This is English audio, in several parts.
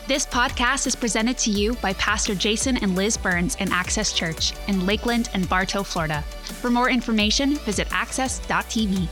This podcast is presented to you by Pastor Jason and Liz Burns in Access Church in Lakeland and Bartow, Florida. For more information, visit access.tv.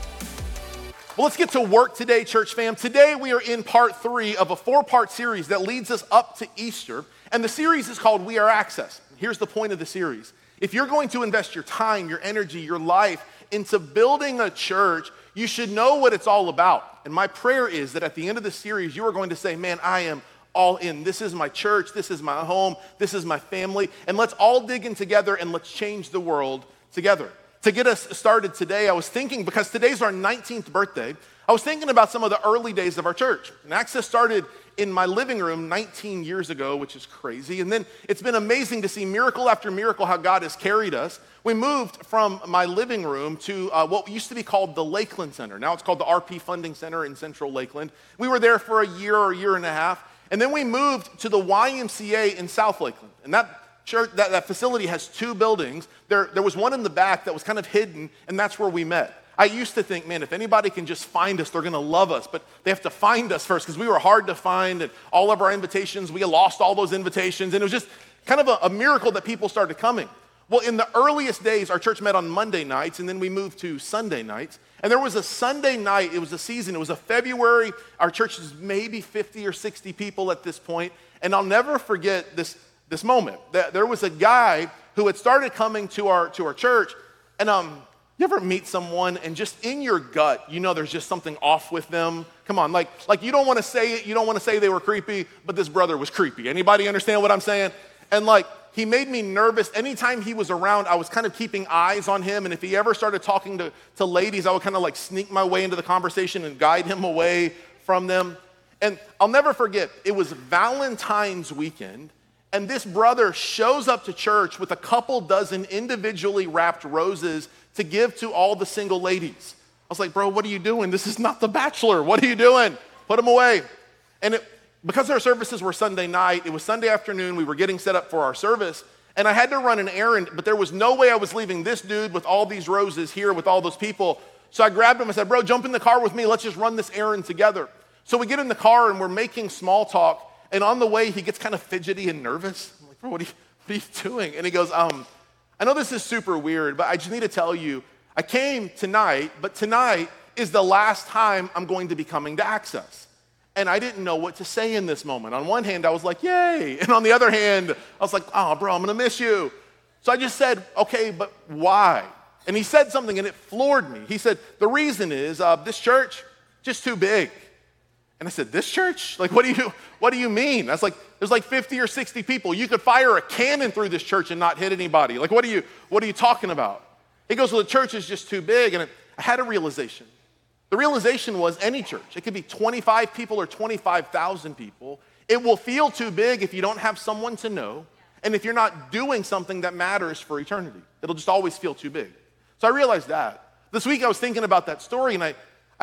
Well, let's get to work today, church fam. Today we are in part 3 of a 4-part series that leads us up to Easter. And the series is called We Are Access. Here's the point of the series. If you're going to invest your time, your energy, your life into building a church, you should know what it's all about. And my prayer is that at the end of the series, you are going to say, man, I am all in. This is my church. This is my home. This is my family. And let's all dig in together and let's change the world together. To get us started today, I was thinking, because today's our 19th birthday, I was thinking about some of the early days of our church. And Access started in my living room 19 years ago, which is crazy. And then it's been amazing to see miracle after miracle how God has carried us. We moved from my living room to what used to be called the Lakeland Center. Now it's called the RP Funding Center in Central Lakeland. We were there for a year or a year and a half. And then we moved to the YMCA in South Lakeland. And that church, that facility has 2 buildings. There was one in the back that was kind of hidden, and that's where we met. I used to think, man, if anybody can just find us, they're going to love us. But they have to find us first because we were hard to find. And all of our invitations, we lost all those invitations. And it was just kind of a miracle that people started coming. Well, in the earliest days, our church met on Monday nights, and then we moved to Sunday nights. And there was a Sunday night, it was a season, it was a February. Our church is maybe 50 or 60 people at this point. And I'll never forget this moment. There was a guy who had started coming to our church, and you ever meet someone and just in your gut, you know there's just something off with them? Come on, like you don't want to say it, you don't want to say they were creepy, but this brother was creepy. Anybody understand what I'm saying? And he made me nervous. Anytime he was around, I was kind of keeping eyes on him, and if he ever started talking to ladies, I would kind of sneak my way into the conversation and guide him away from them. And I'll never forget, it was Valentine's weekend, and this brother shows up to church with a couple dozen individually wrapped roses to give to all the single ladies. I was like, bro, what are you doing? This is not The Bachelor. What are you doing? Put them away. And because our services were Sunday night, it was Sunday afternoon, we were getting set up for our service, and I had to run an errand, but there was no way I was leaving this dude with all these roses here with all those people. So I grabbed him and said, bro, jump in the car with me. Let's just run this errand together. So we get in the car and we're making small talk. And on the way, he gets kind of fidgety and nervous. I'm like, bro, what are you doing? And he goes, I know this is super weird, but I just need to tell you, I came tonight, but tonight is the last time I'm going to be coming to Access. And I didn't know what to say in this moment. On one hand, I was like, yay. And on the other hand, I was like, oh, bro, I'm going to miss you. So I just said, okay, but why? And he said something and it floored me. He said, the reason is this church, just too big. And I said, this church? What do you mean? I was like, there's 50 or 60 people. You could fire a cannon through this church and not hit anybody. What are you talking about? He goes, well, the church is just too big. And I had a realization. The realization was any church, it could be 25 people or 25,000 people. It will feel too big if you don't have someone to know, and if you're not doing something that matters for eternity. It'll just always feel too big. So I realized that. This week I was thinking about that story, and I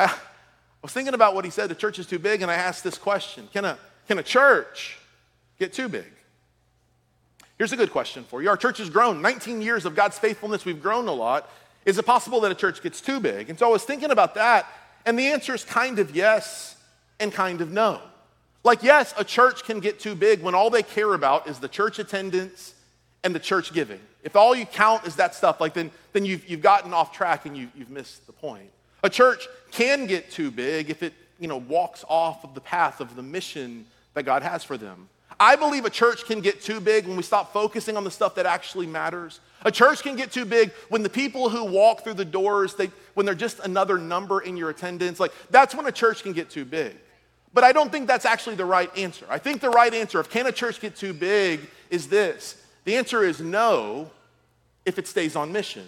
was thinking about what he said, the church is too big, and I asked this question, can a church get too big? Here's a good question for you. Our church has grown. 19 years of God's faithfulness, we've grown a lot. Is it possible that a church gets too big? And so I was thinking about that, and the answer is kind of yes and kind of no. Yes, a church can get too big when all they care about is the church attendance and the church giving. If all you count is that stuff, then you've gotten off track and you've missed the point. A church can get too big if it walks off of the path of the mission that God has for them. I believe a church can get too big when we stop focusing on the stuff that actually matters. A church can get too big when the people who walk through the doors, when they're just another number in your attendance. That's when a church can get too big. But I don't think that's actually the right answer. I think the right answer of can a church get too big is this. The answer is no if it stays on mission.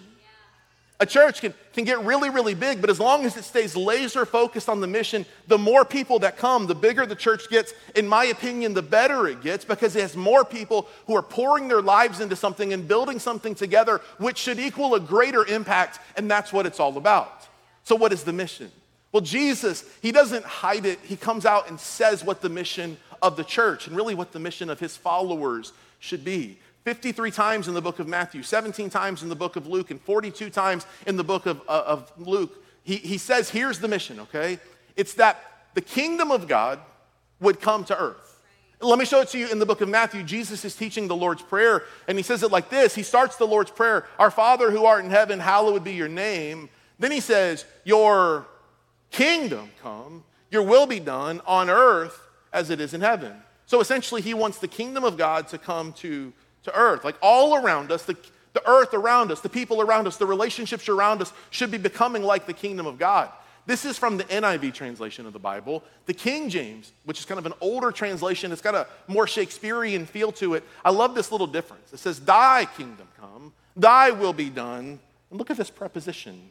A church can get really, really big, but as long as it stays laser focused on the mission, the more people that come, the bigger the church gets. In my opinion, the better it gets because it has more people who are pouring their lives into something and building something together, which should equal a greater impact, and that's what it's all about. So what is the mission? Well, Jesus, he doesn't hide it. He comes out and says what the mission of the church and really what the mission of his followers should be. 53 times in the book of Matthew, 17 times in the book of Luke, and 42 times in the book of Luke. He says, here's the mission, okay? It's that the kingdom of God would come to earth. Let me show it to you in the book of Matthew. Jesus is teaching the Lord's Prayer, and he says it like this. He starts the Lord's Prayer, "Our Father who art in heaven, hallowed be your name." Then he says, "Your kingdom come, your will be done on earth as it is in heaven." So essentially, he wants the kingdom of God to come to earth. Like all around us, the earth around us, the people around us, the relationships around us should be becoming like the kingdom of God. This is from the NIV translation of the Bible. The King James, which is kind of an older translation, it's got a more Shakespearean feel to it. I love this little difference. It says, "Thy kingdom come, thy will be done." And look at this preposition,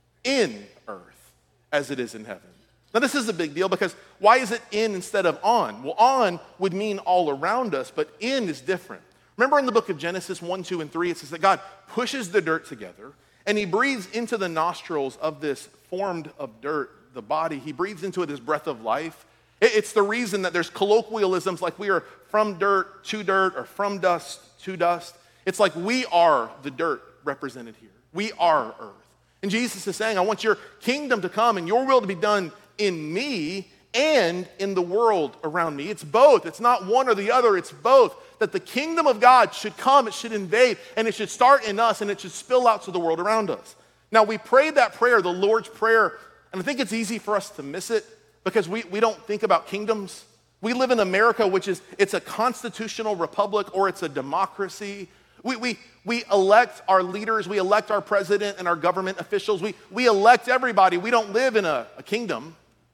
"in earth as it is in heaven." Now this is a big deal because why is it in instead of on? Well, on would mean all around us, but in is different. Remember in the book of Genesis 1, 2, and 3, it says that God pushes the dirt together and he breathes into the nostrils of this formed of dirt, the body. He breathes into it his breath of life. It's the reason that there's colloquialisms like we are from dirt to dirt or from dust to dust. It's like we are the dirt represented here. We are earth. And Jesus is saying, I want your kingdom to come and your will to be done in me and in the world around me. It's both. It's not one or the other. It's both. That the kingdom of God should come, it should invade, and it should start in us, and it should spill out to the world around us. Now, we prayed that prayer, the Lord's Prayer, and I think it's easy for us to miss it because we don't think about kingdoms. We live in America, it's a constitutional republic or it's a democracy. We elect our leaders, we elect our president and our government officials. We elect everybody. We don't live in a kingdom.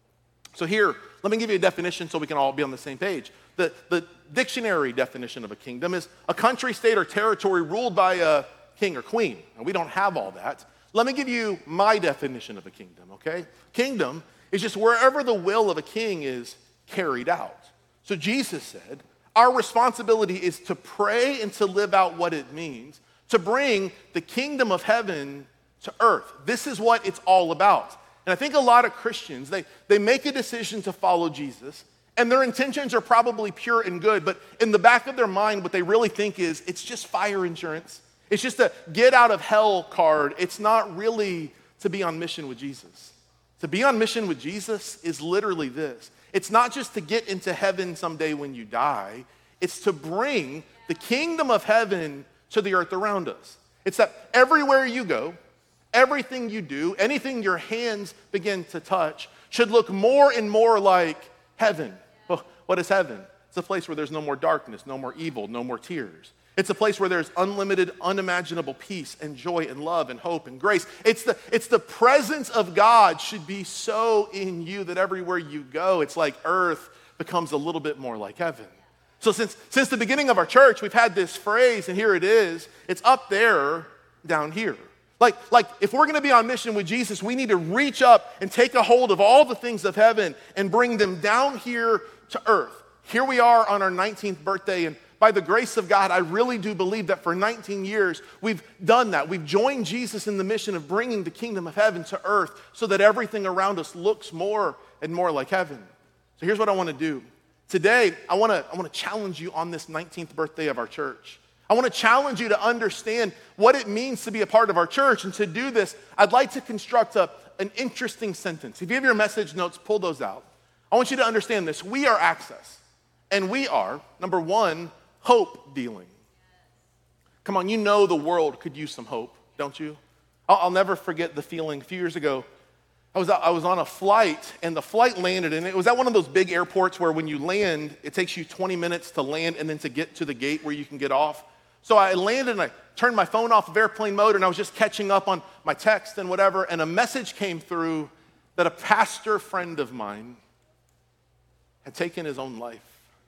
So here, let me give you a definition so we can all be on the same page. The dictionary definition of a kingdom is a country, state, or territory ruled by a king or queen. Now, we don't have all that. Let me give you my definition of a kingdom, okay? Kingdom is just wherever the will of a king is carried out. So Jesus said, our responsibility is to pray and to live out what it means, to bring the kingdom of heaven to earth. This is what it's all about. And I think a lot of Christians, they make a decision to follow Jesus, and their intentions are probably pure and good, but in the back of their mind, what they really think is, it's just fire insurance. It's just a get out of hell card. It's not really to be on mission with Jesus. To be on mission with Jesus is literally this. It's not just to get into heaven someday when you die. It's to bring the kingdom of heaven to the earth around us. It's that everywhere you go, everything you do, anything your hands begin to touch should look more and more like heaven. Well, what is heaven? It's a place where there's no more darkness, no more evil, no more tears. It's a place where there's unlimited, unimaginable peace and joy and love and hope and grace. It's the presence of God should be so in you that everywhere you go, it's like earth becomes a little bit more like heaven. So since the beginning of our church, we've had this phrase, and here it is. It's up there, down here. Like if we're going to be on mission with Jesus, we need to reach up and take a hold of all the things of heaven and bring them down here to earth. Here we are on our 19th birthday, and by the grace of God, I really do believe that for 19 years, we've done that. We've joined Jesus in the mission of bringing the kingdom of heaven to earth so that everything around us looks more and more like heaven. So here's what I want to do. Today, I want to challenge you on this 19th birthday of our church. I want to challenge you to understand what it means to be a part of our church. And to do this, I'd like to construct an interesting sentence. If you have your message notes, pull those out. I want you to understand this. We are Access. And we are, number one, hope dealing. Come on, you know the world could use some hope, don't you? I'll never forget the feeling. A few years ago, I was on a flight, and the flight landed, and it was at one of those big airports where when you land, it takes you 20 minutes to land and then to get to the gate where you can get off. So I landed, and I turned my phone off of airplane mode, and I was just catching up on my text and whatever, and a message came through that a pastor friend of mine had taken his own life.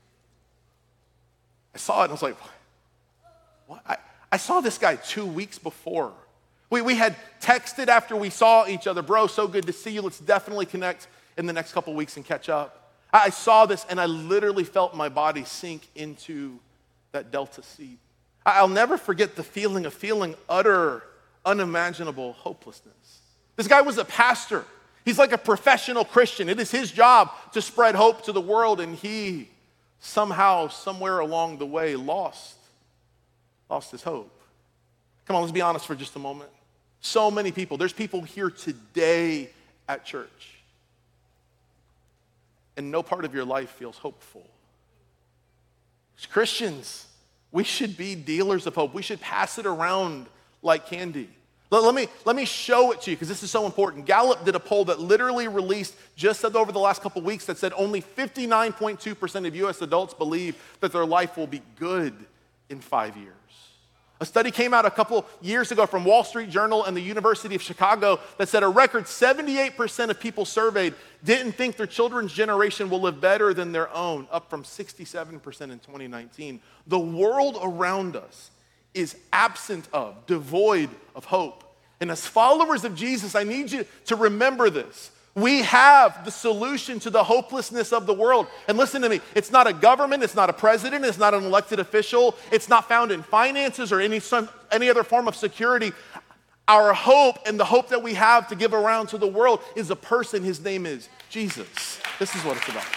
I saw it and I was like, what? I saw this guy 2 weeks before. We had texted after we saw each other. Bro, so good to see you. Let's definitely connect in the next couple weeks and catch up. I saw this and I literally felt my body sink into that Delta seat. I'll never forget the feeling of feeling utter, unimaginable hopelessness. This guy was a pastor. He's like a professional Christian. It is his job to spread hope to the world, and he somehow, somewhere along the way, lost his hope. Come on, let's be honest for just a moment. So many people, there's people here today at church, and no part of your life feels hopeful. As Christians, we should be dealers of hope. We should pass it around like candy. Let me show it to you because this is so important. Gallup did a poll that literally released just over the last couple weeks that said only 59.2% of U.S. adults believe that their life will be good in 5 years. A study came out a couple years ago from Wall Street Journal and the University of Chicago that said a record 78% of people surveyed didn't think their children's generation will live better than their own, up from 67% in 2019. The world around us is absent of, devoid of hope. And as followers of Jesus, I need you to remember this. We have the solution to the hopelessness of the world. And listen to me, it's not a government, it's not a president, it's not an elected official, it's not found in finances or any other form of security. Our hope and the hope that we have to give around to the world is a person. His name is Jesus. This is what it's about.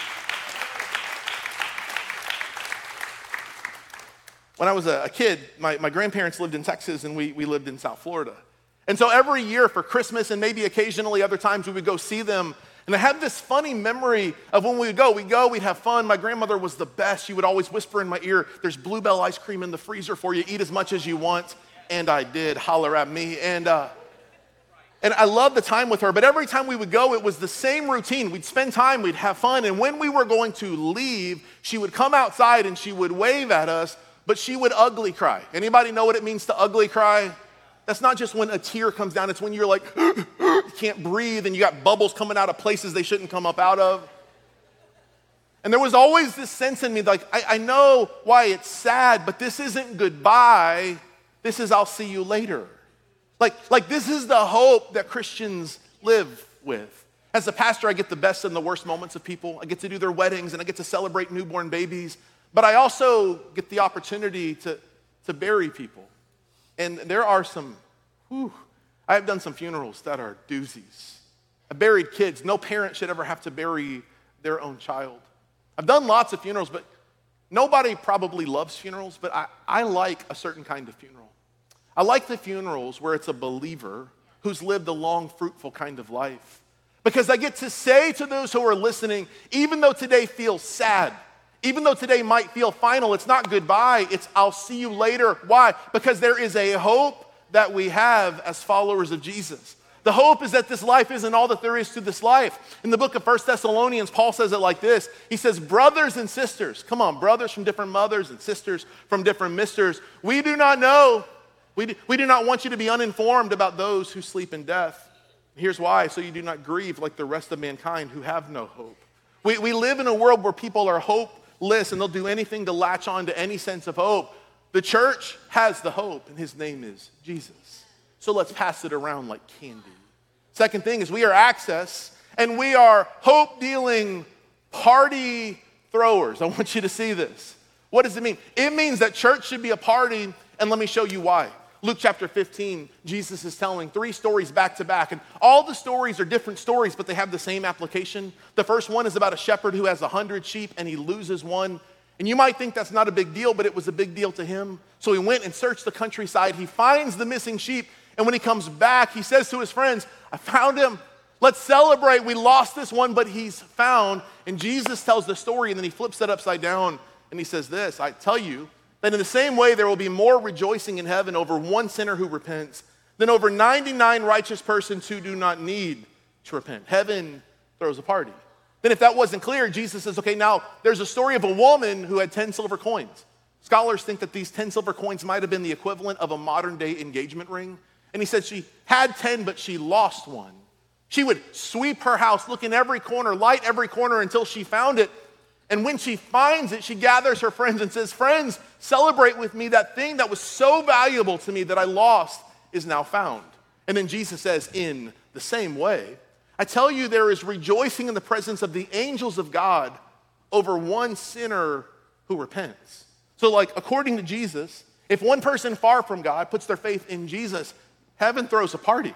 When I was a kid, my grandparents lived in Texas and we lived in South Florida. And so every year for Christmas and maybe occasionally other times we would go see them. And I have this funny memory of when we'd have fun. My grandmother was the best. She would always whisper in my ear, there's Bluebell ice cream in the freezer for you. Eat as much as you want. And I did. Holler at me. And I loved the time with her. But every time we would go, it was the same routine. We'd spend time, we'd have fun. And when we were going to leave, she would come outside and she would wave at us, but she would ugly cry. Anybody know what it means to ugly cry? That's not just when a tear comes down. It's when you're like, you can't breathe and you got bubbles coming out of places they shouldn't come up out of. And there was always this sense in me, like, I know why it's sad, but this isn't goodbye. This is I'll see you later. Like this is the hope that Christians live with. As a pastor, I get the best and the worst moments of people. I get to do their weddings and I get to celebrate newborn babies. But I also get the opportunity to bury people. And there are I have done some funerals that are doozies. I buried kids. No parent should ever have to bury their own child. I've done lots of funerals, but nobody probably loves funerals, but I like a certain kind of funeral. I like the funerals where it's a believer who's lived a long, fruitful kind of life. Because I get to say to those who are listening, even though today feels sad, even though today might feel final, it's not goodbye, it's I'll see you later. Why? Because there is a hope that we have as followers of Jesus. The hope is that this life isn't all that there is to this life. In the book of 1 Thessalonians, Paul says it like this. He says, brothers and sisters, come on, brothers from different mothers and sisters from different misters, we do not know, we do not want you to be uninformed about those who sleep in death. Here's why, so you do not grieve like the rest of mankind who have no hope. We live in a world where people are hopeless and they'll do anything to latch on to any sense of hope. The church has the hope, and his name is Jesus. So let's pass it around like candy. Second thing is we are Access, and we are hope-dealing party throwers. I want you to see this. What does it mean? It means that church should be a party, and let me show you why. Luke chapter 15, Jesus is telling 3 stories back to back, and all the stories are different stories, but they have the same application. The first one is about a shepherd who has 100 sheep, and he loses one. And you might think that's not a big deal, but it was a big deal to him. So he went and searched the countryside. He finds the missing sheep, and when he comes back, he says to his friends, I found him. Let's celebrate. We lost this one, but he's found. And Jesus tells the story, and then he flips that upside down, and he says this, I tell you that in the same way there will be more rejoicing in heaven over one sinner who repents than over 99 righteous persons who do not need to repent. Heaven throws a party. Then if that wasn't clear, Jesus says, okay, now there's a story of a woman who had 10 silver coins. Scholars think that these 10 silver coins might have been the equivalent of a modern-day engagement ring. And he said she had 10, but she lost one. She would sweep her house, look in every corner, light every corner until she found it. And when she finds it, she gathers her friends and says, friends, celebrate with me. That thing that was so valuable to me that I lost is now found. And then Jesus says, in the same way, I tell you, there is rejoicing in the presence of the angels of God over one sinner who repents. So like, according to Jesus, if one person far from God puts their faith in Jesus, heaven throws a party.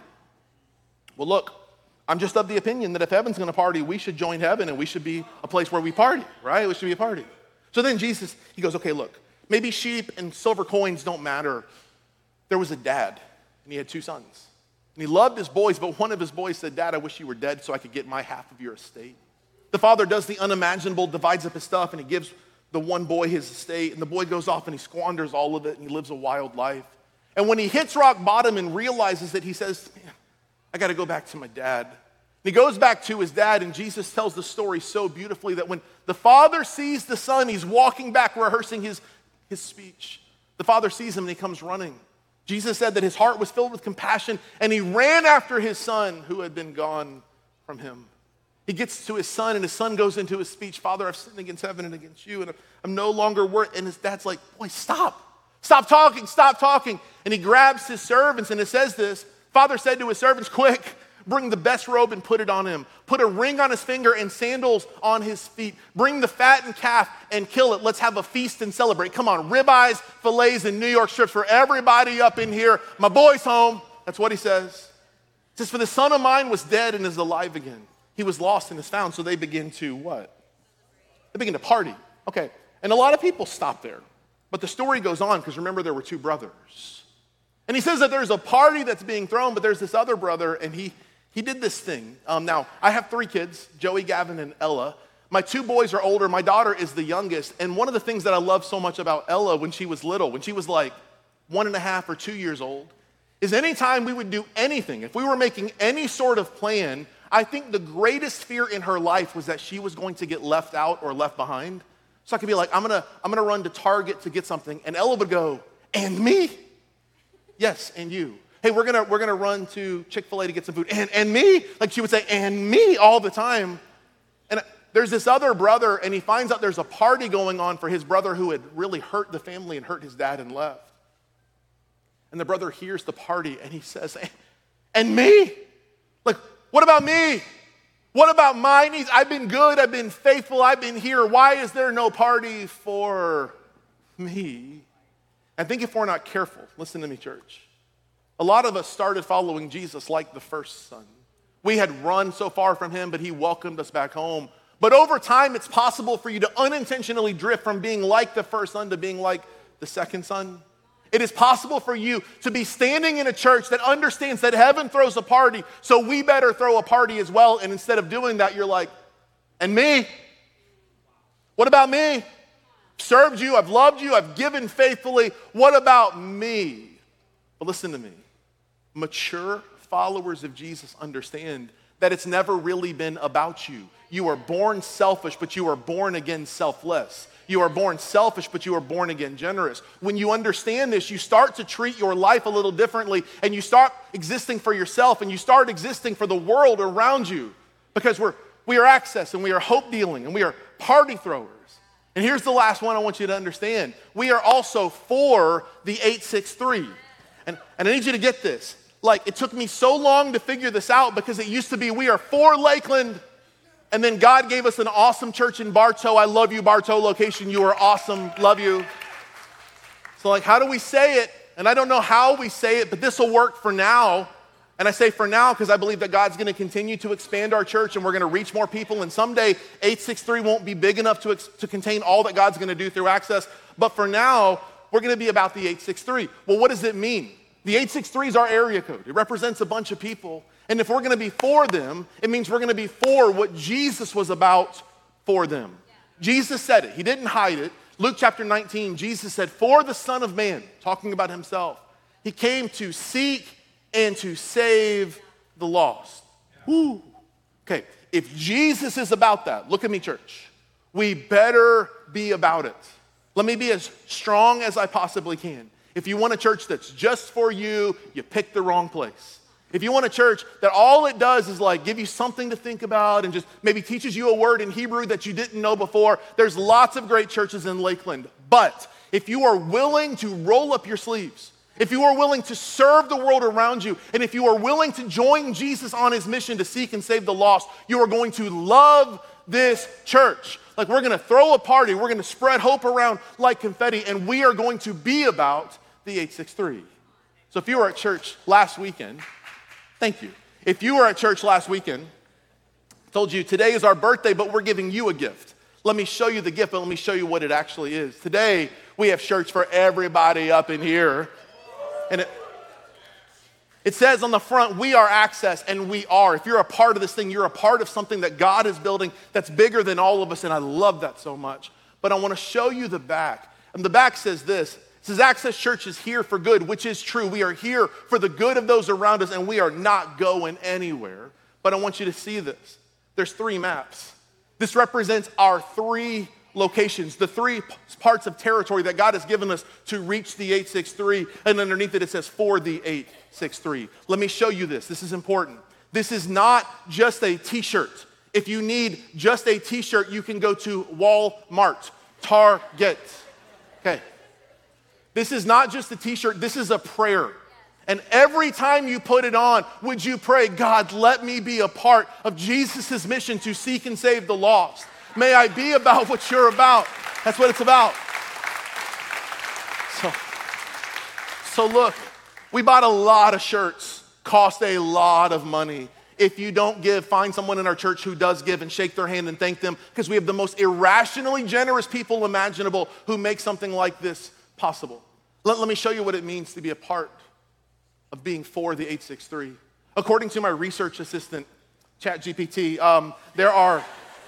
Well, look, I'm just of the opinion that if heaven's gonna party, we should join heaven and we should be a place where we party, right? We should be a party. So then Jesus, he goes, okay, look, maybe sheep and silver coins don't matter. There was a dad and he had 2 sons. And he loved his boys, but one of his boys said, Dad, I wish you were dead so I could get my half of your estate. The father does the unimaginable, divides up his stuff, and he gives the one boy his estate, and the boy goes off and he squanders all of it and he lives a wild life. And when he hits rock bottom and realizes that, he says, man, I got to go back to my dad. And he goes back to his dad, and Jesus tells the story so beautifully that when the father sees the son, he's walking back rehearsing his speech. The father sees him and he comes running. Jesus said that his heart was filled with compassion, and he ran after his son who had been gone from him. He gets to his son, and his son goes into his speech, Father, I've sinned against heaven and against you, and I'm no longer worth. And his dad's like, boy, stop talking. And he grabs his servants, and it says this, Father said to his servants, quick, bring the best robe and put it on him. Put a ring on his finger and sandals on his feet. Bring the fattened calf and kill it. Let's have a feast and celebrate. Come on, ribeyes, fillets, and New York strips for everybody up in here. My boy's home. That's what he says. He says, for the son of mine was dead and is alive again. He was lost and is found. So they begin to what? They begin to party. Okay, and a lot of people stop there. But the story goes on, because remember, there were two brothers. And he says that there's a party that's being thrown, but there's this other brother, and he did this thing. Now, I have 3 kids, Joey, Gavin, and Ella. My 2 boys are older. My daughter is the youngest. And one of the things that I love so much about Ella when she was little, when she was like 1.5 or 2 years old, is anytime we would do anything, if we were making any sort of plan, I think the greatest fear in her life was that she was going to get left out or left behind. So I could be like, I'm gonna run to Target to get something, and Ella would go, and me? Yes, and you. Hey, we're gonna run to Chick-fil-A to get some food, and me? Like she would say, and me all the time. And there's this other brother, and he finds out there's a party going on for his brother who had really hurt the family and hurt his dad and left. And the brother hears the party, and he says, and me? Like, what about me? What about my needs? I've been good, I've been faithful, I've been here. Why is there no party for me? I think if we're not careful, listen to me, church, a lot of us started following Jesus like the first son. We had run so far from him, but he welcomed us back home. But over time, it's possible for you to unintentionally drift from being like the first son to being like the second son. It is possible for you to be standing in a church that understands that heaven throws a party, so we better throw a party as well. And instead of doing that, you're like, and me? What about me? I've served you, I've loved you, I've given faithfully. What about me? But listen to me. Mature followers of Jesus understand that it's never really been about you. You are born selfish, but you are born again selfless. You are born selfish, but you are born again generous. When you understand this, you start to treat your life a little differently, and you start existing for yourself, and you start existing for the world around you, because we are access, and we are hope dealing, and we are party throwers. And here's the last one I want you to understand. We are also for the 863. And I need you to get this. Like, it took me so long to figure this out, because it used to be we are for Lakeland, and then God gave us an awesome church in Bartow. I love you, Bartow location. You are awesome. Love you. So like, how do we say it? And I don't know how we say it, but this will work for now. And I say for now because I believe that God's going to continue to expand our church, and we're going to reach more people. And someday 863 won't be big enough to contain all that God's going to do through Access. But for now, we're going to be about the 863. Well, what does it mean? The 863 is our area code. It represents a bunch of people. And if we're going to be for them, it means we're going to be for what Jesus was about for them. Jesus said it. He didn't hide it. Luke chapter 19, Jesus said, for the Son of Man, talking about himself, he came to seek and to save the lost. Woo. Okay, if Jesus is about that, look at me, church, we better be about it. Let me be as strong as I possibly can. If you want a church that's just for you, you picked the wrong place. If you want a church that all it does is like give you something to think about and just maybe teaches you a word in Hebrew that you didn't know before, there's lots of great churches in Lakeland. But if you are willing to roll up your sleeves, if you are willing to serve the world around you, and if you are willing to join Jesus on his mission to seek and save the lost, you are going to love this church. Like, we're going to throw a party, we're going to spread hope around like confetti, and we are going to be about the 863. So if you were at church last weekend, thank you. If you were at church last weekend, I told you today is our birthday, but we're giving you a gift. Let me show you the gift, but let me show you what it actually is. Today, we have shirts for everybody up in here. And it says on the front, we are Access, and we are. If you're a part of this thing, you're a part of something that God is building that's bigger than all of us, and I love that so much. but I want to show you the back. And the back says this. It says, Access Church is here for good, which is true. We are here for the good of those around us, and we are not going anywhere. But I want you to see this. There's 3 maps. This represents our 3 locations, the 3 parts of territory that God has given us to reach the 863, and underneath it says for the 863. Let me show you this. This is important. This is not just a t-shirt. If you need just a t-shirt, you can go to Walmart, Target. Okay. This is not just a t-shirt, this is a prayer. And every time you put it on, would you pray, God, let me be a part of Jesus' mission to seek and save the lost. May I be about what you're about. That's what it's about. So look, we bought a lot of shirts, cost a lot of money. If you don't give, find someone in our church who does give and shake their hand and thank them, because we have the most irrationally generous people imaginable who make something like this possible. Let me show you what it means to be a part of being for the 863. According to my research assistant, ChatGPT, there are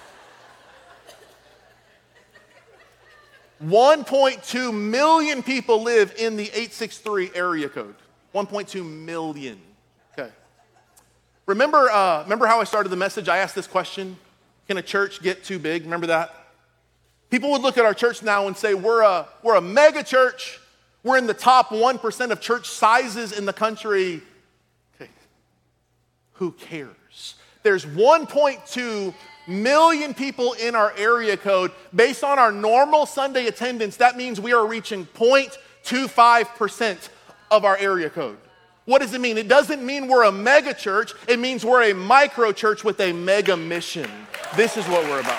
1.2 million people live in the 863 area code. 1.2 million. Okay. Remember how I started the message? I asked this question, can a church get too big? Remember that? People would look at our church now and say, we're a mega church. We're in the top 1% of church sizes in the country. Okay. Who cares? There's 1.2 million people in our area code. Based on our normal Sunday attendance, that means we are reaching 0.25% of our area code. What does it mean? It doesn't mean we're a mega church. It means we're a micro church with a mega mission. This is what we're about.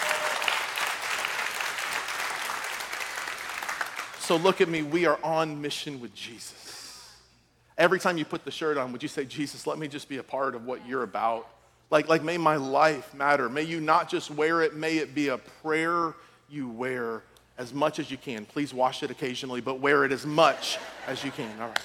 So look at me, we are on mission with Jesus. Every time you put the shirt on, would you say, Jesus, let me just be a part of what you're about? Like may my life matter. May you not just wear it, may it be a prayer you wear as much as you can. Please wash it occasionally, but wear it as much as you can. All right.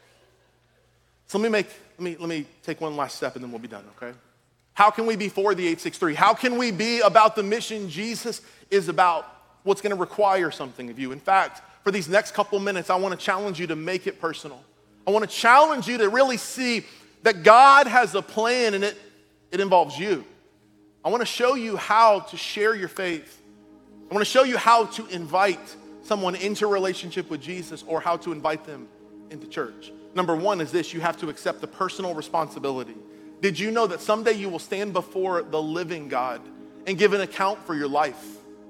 So let me take one last step and then we'll be done, okay? How can we be for the 863? How can we be about the mission Jesus is about? What's going to require something of you. In fact, for these next couple minutes, I want to challenge you to make it personal. I want to challenge you to really see that God has a plan and it involves you. I want to show you how to share your faith. I want to show you how to invite someone into a relationship with Jesus or how to invite them into church. Number 1 is this: you have to accept the personal responsibility. Did you know that someday you will stand before the living God and give an account for your life?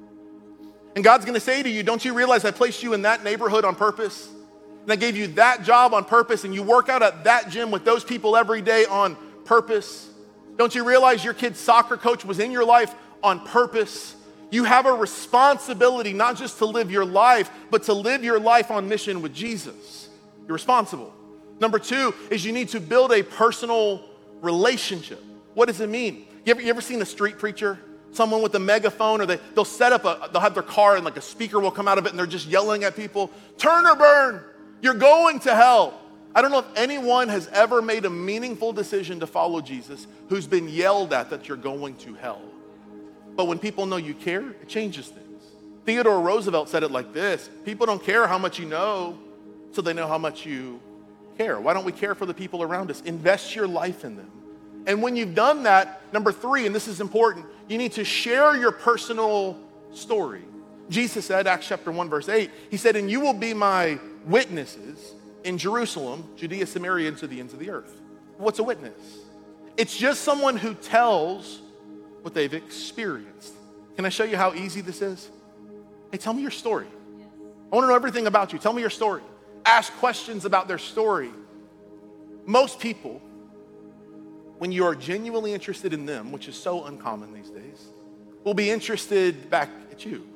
And God's gonna say to you, don't you realize I placed you in that neighborhood on purpose? And I gave you that job on purpose, and you work out at that gym with those people every day on purpose? Don't you realize your kid's soccer coach was in your life on purpose? You have a responsibility not just to live your life, but to live your life on mission with Jesus. You're responsible. Number 2 is you need to build a personal relationship. What does it mean? You ever seen a street preacher? Someone with a megaphone, or they'll set up they'll have their car and like a speaker will come out of it and they're just yelling at people, turn or burn, you're going to hell. I don't know if anyone has ever made a meaningful decision to follow Jesus who's been yelled at that you're going to hell. But when people know you care, it changes things. Theodore Roosevelt said it like this: people don't care how much you know, so they know how much you care. Why don't we care for the people around us? Invest your life in them. And when you've done that, number 3, and this is important, you need to share your personal story. Jesus said, Acts chapter 1, verse 8, he said, and you will be my witnesses in Jerusalem, Judea, Samaria, and to the ends of the earth. What's a witness? It's just someone who tells what they've experienced. Can I show you how easy this is? Hey, tell me your story. I want to know everything about you. Tell me your story. Ask questions about their story. Most people, when you are genuinely interested in them, which is so uncommon these days, will be interested back at you.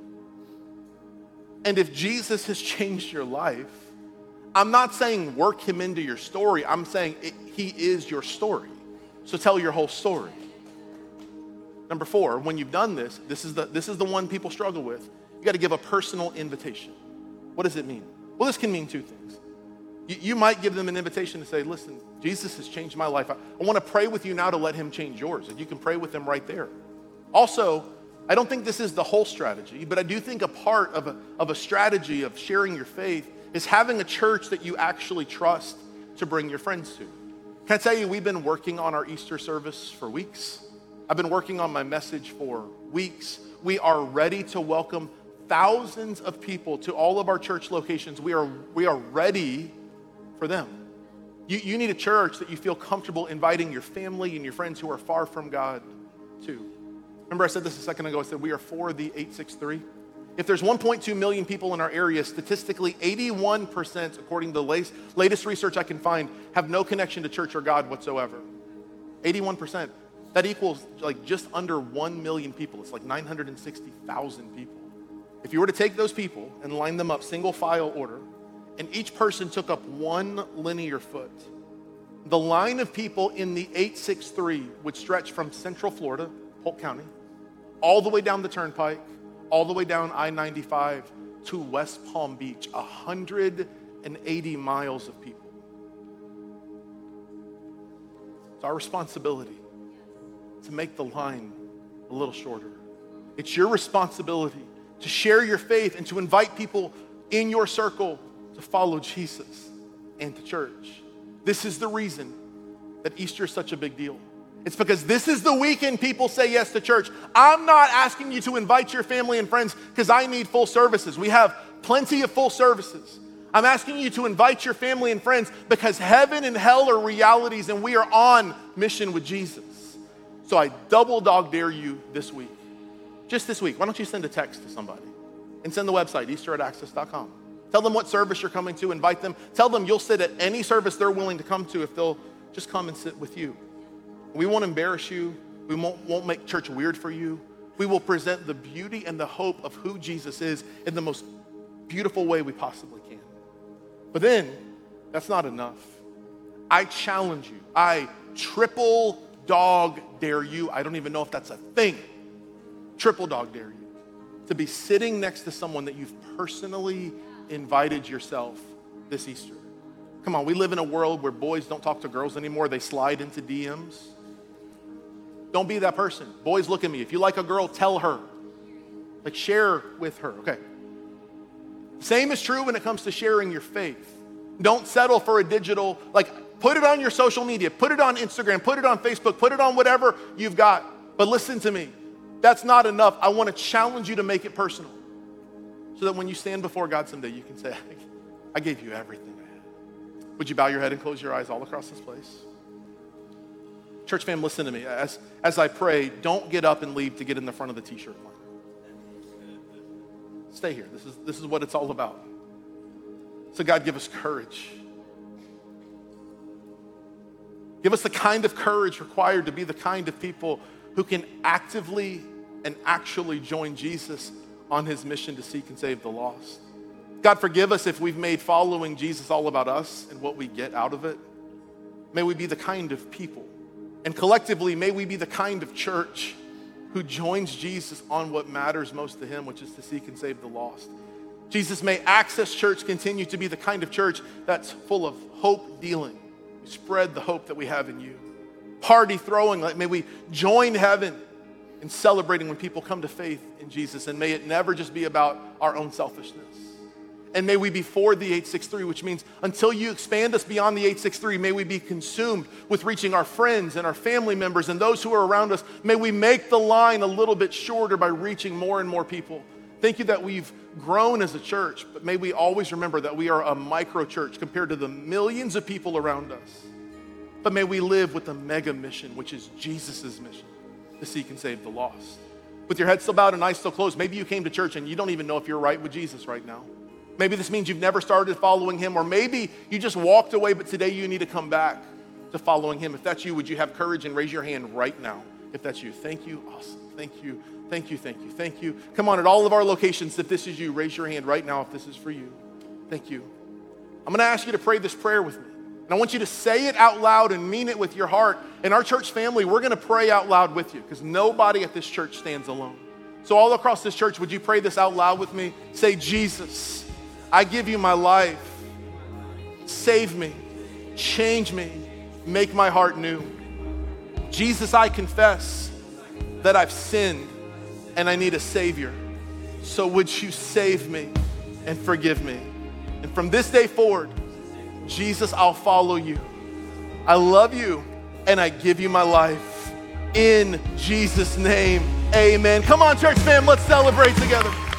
And if Jesus has changed your life, I'm not saying work him into your story. I'm saying he is your story. So tell your whole story. Number 4, when you've done this, this is the one people struggle with. You got to give a personal invitation. What does it mean? Well, this can mean 2 things. You might give them an invitation to say, listen, Jesus has changed my life. I want to pray with you now to let him change yours. And you can pray with them right there. Also, I don't think this is the whole strategy, but I do think a part of a strategy of sharing your faith is having a church that you actually trust to bring your friends to. Can I tell you, we've been working on our Easter service for weeks. I've been working on my message for weeks. We are ready to welcome thousands of people to all of our church locations. We are ready for them. You need a church that you feel comfortable inviting your family and your friends who are far from God to. Remember I said this a second ago, I said we are for the 863. If there's 1.2 million people in our area, statistically 81%, according to the latest research I can find, have no connection to church or God whatsoever. 81%. That equals like just under 1 million people. It's like 960,000 people. If you were to take those people and line them up single file order, and each person took up 1 linear foot, the line of people in the 863 would stretch from Central Florida, Polk County, all the way down the Turnpike, all the way down I-95 to West Palm Beach, 180 miles of people. It's our responsibility to make the line a little shorter. It's your responsibility to share your faith and to invite people in your circle to follow Jesus and to church. This is the reason that Easter is such a big deal. It's because this is the weekend people say yes to church. I'm not asking you to invite your family and friends because I need full services. We have plenty of full services. I'm asking you to invite your family and friends because heaven and hell are realities and we are on mission with Jesus. So I double dog dare you this week. Just this week, why don't you send a text to somebody and send the website, easter@access.com. Tell them what service you're coming to, invite them. Tell them you'll sit at any service they're willing to come to if they'll just come and sit with you. We won't embarrass you. We won't make church weird for you. We will present the beauty and the hope of who Jesus is in the most beautiful way we possibly can. But then, that's not enough. I challenge you. I triple dog dare you. I don't even know if that's a thing. Triple dog dare you to be sitting next to someone that you've personally invited yourself this Easter. Come on, we live in a world where boys don't talk to girls anymore. They slide into DMs. Don't be that person. Boys, look at me. If you like a girl, tell her. Like, share with her, okay? Same is true when it comes to sharing your faith. Don't settle for a digital, put it on your social media, put it on Instagram, put it on Facebook, put it on whatever you've got. But listen to me. That's not enough. I want to challenge you to make it personal so that when you stand before God someday, you can say, I gave you everything I had. Would you bow your head and close your eyes all across this place? Church fam, listen to me. As I pray, don't get up and leave to get in the front of the t-shirt line. Stay here. This is what it's all about. So God, give us courage. Give us the kind of courage required to be the kind of people who can actively and actually join Jesus on his mission to seek and save the lost. God, forgive us if we've made following Jesus all about us and what we get out of it. May we be the kind of people, and collectively, may we be the kind of church who joins Jesus on what matters most to him, which is to seek and save the lost. Jesus, may Access Church continue to be the kind of church that's full of hope dealing. We spread the hope that we have in you. Party throwing, may we join heaven in celebrating when people come to faith in Jesus, and may it never just be about our own selfishness. And may we be for the 863, which means until you expand us beyond the 863, may we be consumed with reaching our friends and our family members and those who are around us. May we make the line a little bit shorter by reaching more and more people. Thank you that we've grown as a church, but may we always remember that we are a micro church compared to the millions of people around us. But may we live with the mega mission, which is Jesus' mission, to seek and save the lost. With your head still bowed and eyes still closed, maybe you came to church and you don't even know if you're right with Jesus right now. Maybe this means you've never started following him, or maybe you just walked away, but today you need to come back to following him. If that's you, would you have courage and raise your hand right now? If that's you, thank you, awesome, thank you, thank you, thank you, thank you. Come on, at all of our locations, if this is you, raise your hand right now if this is for you. Thank you. I'm gonna ask you to pray this prayer with me. And I want you to say it out loud and mean it with your heart. In our church family, we're gonna pray out loud with you because nobody at this church stands alone. So all across this church, would you pray this out loud with me? Say, Jesus, I give you my life. Save me, change me, make my heart new. Jesus, I confess that I've sinned and I need a Savior. So would you save me and forgive me? And from this day forward, Jesus, I'll follow you. I love you, and I give you my life. In Jesus' name, amen. Come on, church fam, let's celebrate together.